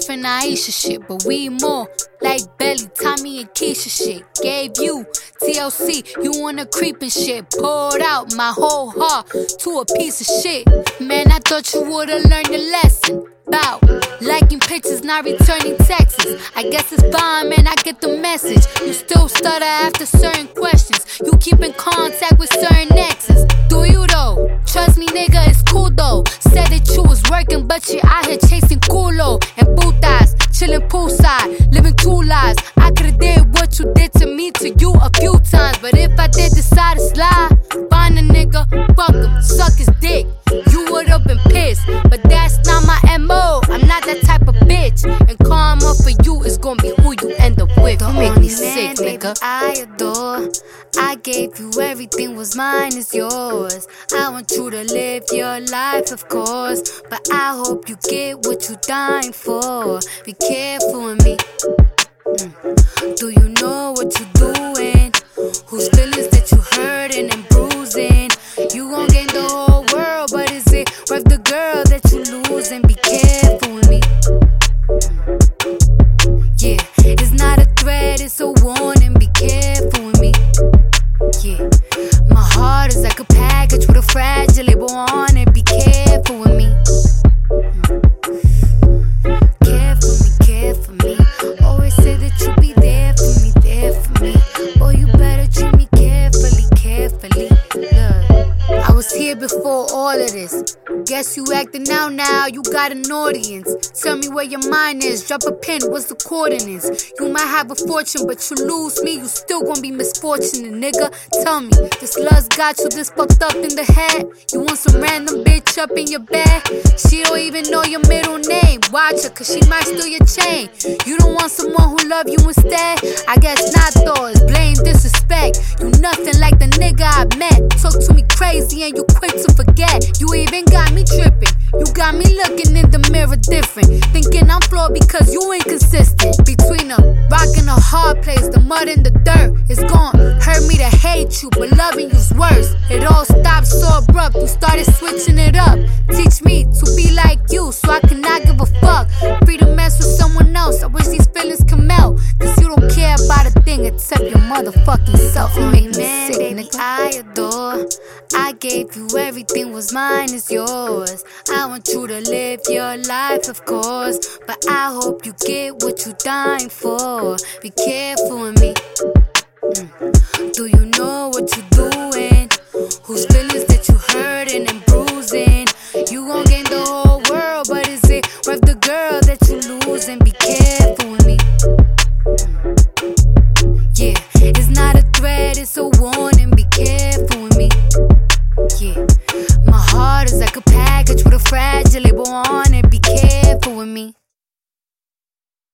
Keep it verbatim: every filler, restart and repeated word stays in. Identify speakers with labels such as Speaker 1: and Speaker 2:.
Speaker 1: different Aisha shit, but we more like Belly, Tommy, and Keisha shit. Gave you T L C, you wanna creep and shit. Poured out my whole heart to a piece of shit. Man, I thought you would've learned your lesson about liking pictures, not returning texts. I guess it's fine, man, I get the message. You still stutter after certain questions. You keep in contact with certain exes. Do you though? Trust me, nigga, it's cool though. Said that you was working, but you out here chasing culo and putas, chilling poolside, living two lives. I could've did what you did to me to you a few times, but if I did decide to slide, find a nigga, fuck him, suck his dick. You would've been pissed, but that's not my M O. I'm not that type of bitch, and karma for you is gonna be who you end up with. Don't make me sick, nigga.
Speaker 2: I adore, I gave you everything, was mine is yours. I want you to live your life, of course, but I hope you get what you dying for. Be careful with me. Mm. Do you know what you're doing? Whose feelings that you hurting and bruising? You gon' gain the whole world, but is it worth the girl that you losing? Be careful with me. Yeah, it's not a threat, it's a warning. Be careful with me. Yeah, my heart is like a package with a fragile label on it. Be careful with me. Careful me, careful me. Always say that you be there for me, there for me. Boy, you better treat me carefully, carefully. Look, I was here before all of this. Guess you acting out now, you got an audience. Tell me where your mind is, drop a pin, what's the coordinates? You might have a fortune, but you lose me, you still gon' be misfortunate, nigga. Tell me, this lust got you this fucked up in the head? You want some random bitch up in your bed? She don't even know your middle name. Watch her, cause she might steal your chain. You don't want someone who love you instead? I guess not though, it's blame, disrespect. You nothing like the nigga I met. Talk to me crazy and you quick to forget. You even got me tripping. You got me looking in the mirror different, thinking I'm flawed because you inconsistent. Between a rock and a hard place, the mud and the dirt, it's gon' hurt me to hate you, but loving you's worse. It all stopped so abrupt, you started switching it up. Teach me to be like you, so I cannot give a fuck. Free to mess with someone else, I wish these feelings can melt. Cause you don't care about a thing except your motherfucking self. You make me sick, nigga. I adore, I gave you everything, was mine is yours. I want you to live your life, of course, but I hope you get what you dying for. Be careful with me. Mm. Do you know what you're doing? Whose feelings that you hurting and bruising? You gon' gain the whole world, but is it worth the girl that you losing? Be